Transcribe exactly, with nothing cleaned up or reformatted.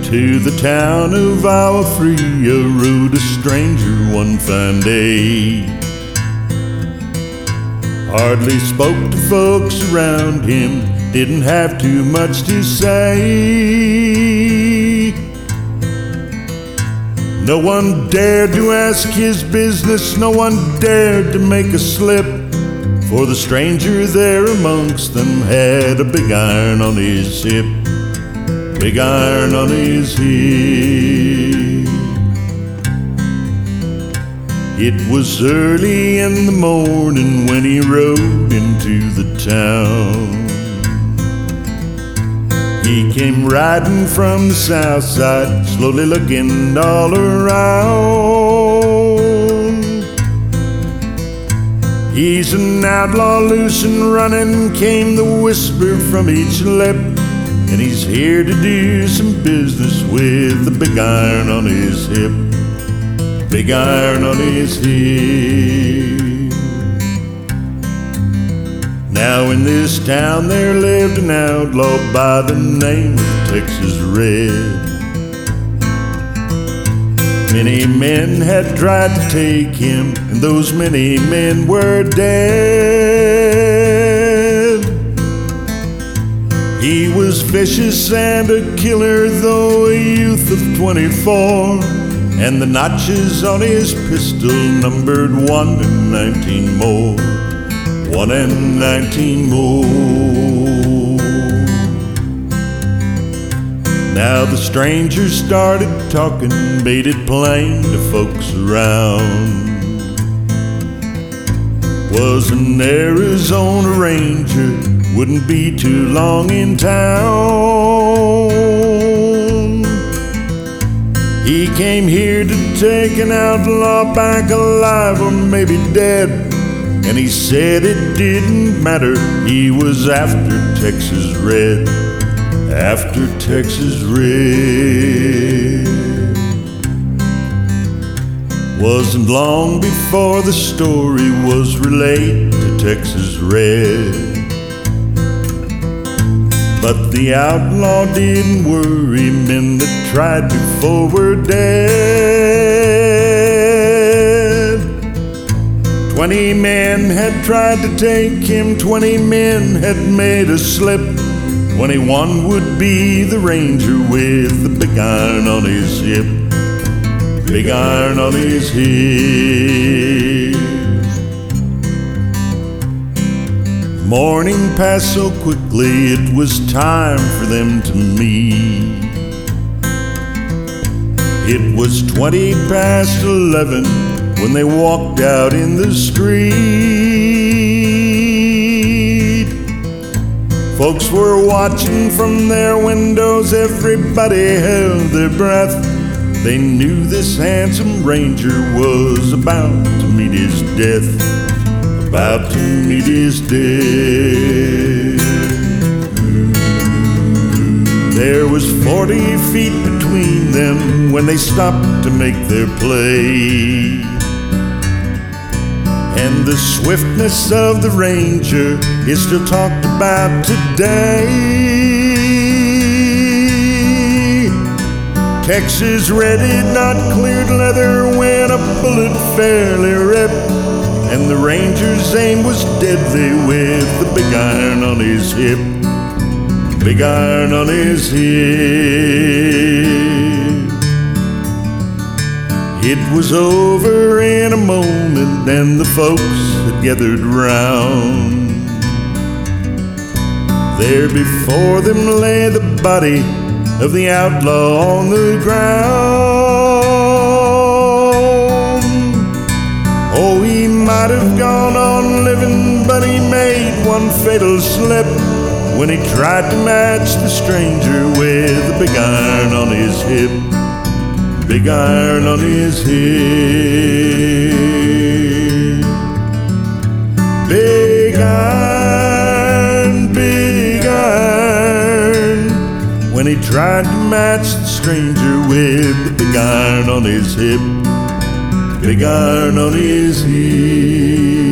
To the town of Awafria rode a stranger one fine day. Hardly spoke to folks around him, didn't have too much to say. No one dared to ask his business, no one dared to make a slip, for the stranger there amongst them had a big iron on his hip. Big iron on his hip. It was early in the morning when he rode into the town. He came riding from the south side, slowly looking all around. He's an outlaw loose and running, came the whisper from each lip, and he's here to do some business with the big iron on his hip. Big iron on his hip. Now in this town there lived an outlaw by the name of Texas Red. Many men had tried to take him, and those many men were dead. He was vicious and a killer, though a youth of twenty-four, and the notches on his pistol numbered one and nineteen more. One and nineteen more. Now the stranger started talking, made it plain to folks around. Was an Arizona Ranger, wouldn't be too long in town. He came here to take an outlaw back alive or maybe dead, and he said it didn't matter, he was after Texas Red. After Texas Red. Wasn't long before the story was relayed to Texas Red, but the outlaw didn't worry, men that tried before were dead. Twenty men had tried to take him, twenty men had made a slip. Twenty-one would be the ranger with the big iron on his hip. Big iron on his hip. Morning passed so quickly, it was time for them to meet. It was twenty past eleven when they walked out in the street. Folks were watching from their windows, everybody held their breath. They knew this handsome ranger was about to meet his death. About to meet his death. There was forty feet between them when they stopped to make their play. And the swiftness of the ranger is still talked about today. Texas Red had not cleared leather when a bullet fairly ripped, and the ranger's aim was deadly with the big iron on his hip. Big iron on his hip. It was over in a moment and the folks had gathered round. There before them lay the body of the outlaw on the ground. Oh, he might have gone on living, but he made one fatal slip when he tried to match the stranger with a big iron on his hip. Big iron on his hip. Big iron, big iron, when he tried to match the stranger with the big iron on his hip. Big iron on his hip.